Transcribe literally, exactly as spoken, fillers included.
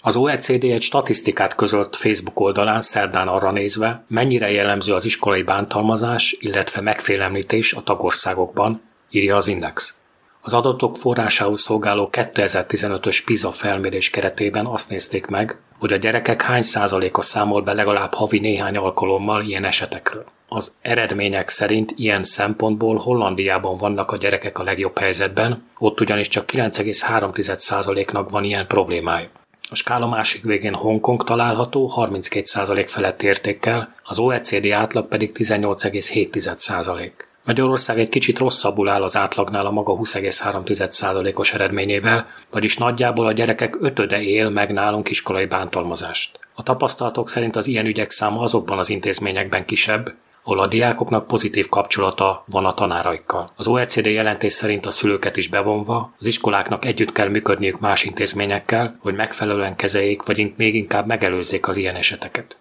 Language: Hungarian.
Az o e cé dé egy statisztikát közölt Facebook oldalán szerdán arra nézve, mennyire jellemző az iskolai bántalmazás, illetve megfélemlítés a tagországokban, írja az Index. Az adatok forrásául szolgáló kétezer-tizenötös PISA felmérés keretében azt nézték meg, hogy a gyerekek hány százaléka számol be legalább havi néhány alkalommal ilyen esetekről. Az eredmények szerint ilyen szempontból Hollandiában vannak a gyerekek a legjobb helyzetben, ott ugyanis csak kilenc egész három százaléknak van ilyen problémája. A skála másik végén Hongkong található harminckét százalék felett értékkel, az o e cé dé átlag pedig tizennyolc egész hét százalék. Magyarország egy kicsit rosszabbul áll az átlagnál a maga húsz egész három százalékos eredményével, vagyis nagyjából a gyerekek ötöde él meg nálunk iskolai bántalmazást. A tapasztalatok szerint az ilyen ügyek száma azokban az intézményekben kisebb, ahol a diákoknak pozitív kapcsolata van a tanáraikkal. Az o e cé dé jelentés szerint a szülőket is bevonva, az iskoláknak együtt kell működniük más intézményekkel, hogy megfelelően kezeljék, vagy még inkább megelőzzék az ilyen eseteket.